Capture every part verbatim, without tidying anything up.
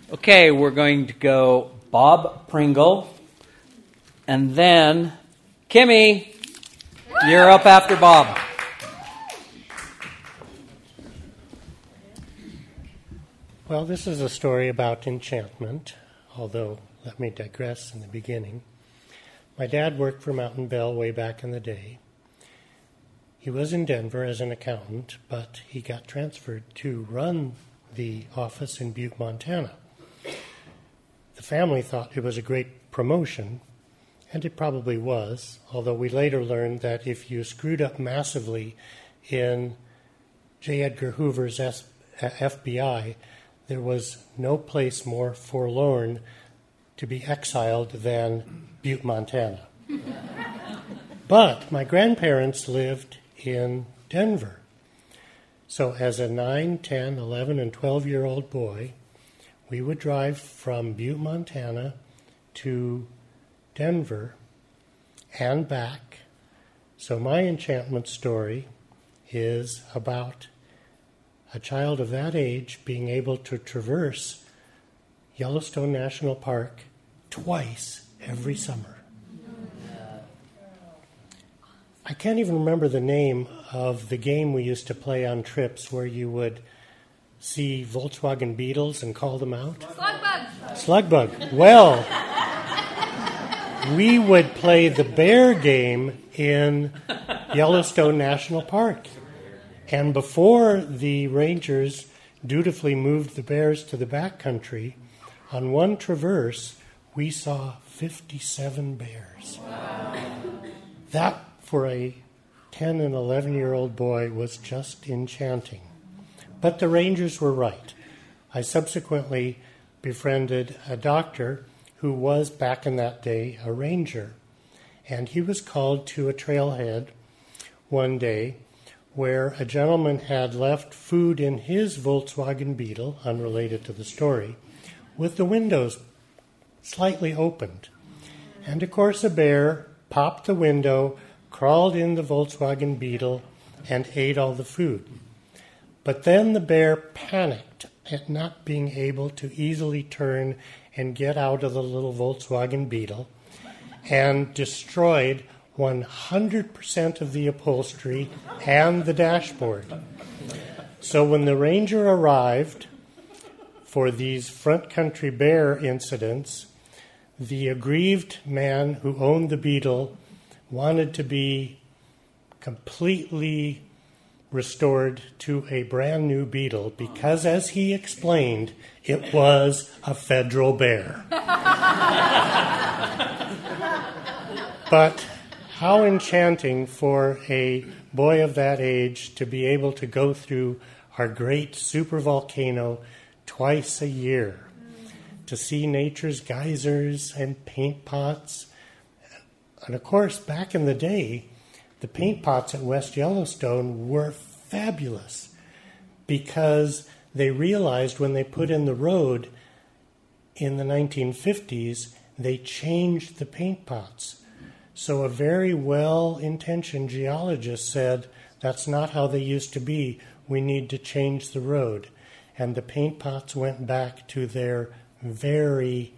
Okay, we're going to go Bob Pringle, and then Kimmy, you're up after Bob. Well, this is a story about enchantment, although let me digress in the beginning. My dad worked for Mountain Bell way back in the day. He was in Denver as an accountant, but he got transferred to run the office in Butte, Montana. The family thought it was a great promotion, and it probably was, although we later learned that if you screwed up massively in J. Edgar Hoover's F B I, there was no place more forlorn to be exiled than Butte, Montana. But my grandparents lived in Denver. So as a nine, ten, eleven, and twelve-year-old boy, we would drive from Butte, Montana to Denver and back. So my enchantment story is about a child of that age being able to traverse Yellowstone National Park twice every summer. I can't even remember the name of the game we used to play on trips where you would see Volkswagen Beetles and call them out. Slugbug. Slugbug. Well, we would play the bear game in Yellowstone National Park. And before the rangers dutifully moved the bears to the backcountry, on one traverse, we saw fifty-seven bears. Wow. That, for a ten and eleven-year-old boy, was just enchanting. But the rangers were right. I subsequently befriended a doctor who was, back in that day, a ranger. And he was called to a trailhead one day where a gentleman had left food in his Volkswagen Beetle, unrelated to the story, with the windows slightly opened. And of course a bear popped the window, crawled in the Volkswagen Beetle, and ate all the food. But then the bear panicked at not being able to easily turn and get out of the little Volkswagen Beetle and destroyed one hundred percent of the upholstery and the dashboard. So when the ranger arrived for these front country bear incidents, the aggrieved man who owned the Beetle wanted to be completely restored to a brand new Beetle because, as he explained, it was a federal bear. But how enchanting for a boy of that age to be able to go through our great supervolcano twice a year, to see nature's geysers and paint pots. And of course, back in the day, the paint pots at West Yellowstone were fabulous because they realized when they put in the road in the nineteen fifties, they changed the paint pots. So a very well-intentioned geologist said, that's not how they used to be. We need to change the road. And the paint pots went back to their very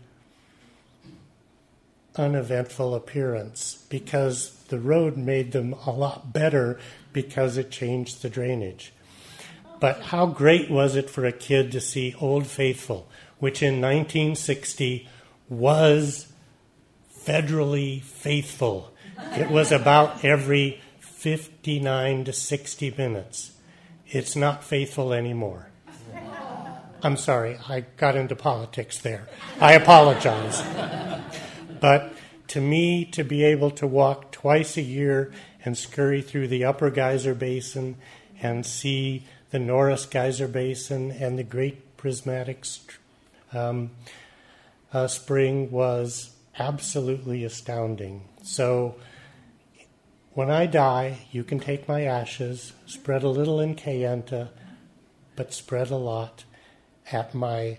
uneventful appearance because the road made them a lot better because it changed the drainage. But how great was it for a kid to see Old Faithful, which in nineteen sixty was federally faithful. It was about every fifty-nine to sixty minutes. It's not faithful anymore. I'm sorry, I got into politics there. I apologize. But to me, to be able to walk twice a year and scurry through the Upper Geyser Basin and see the Norris Geyser Basin and the Great Prismatic um, uh, Spring was absolutely astounding. So when I die, you can take my ashes, spread a little in Kayenta, but spread a lot at my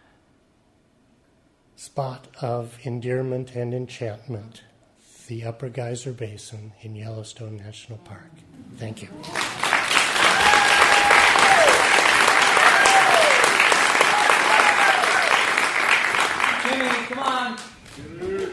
spot of endearment and enchantment, the Upper Geyser Basin in Yellowstone National Park. Thank you. come on.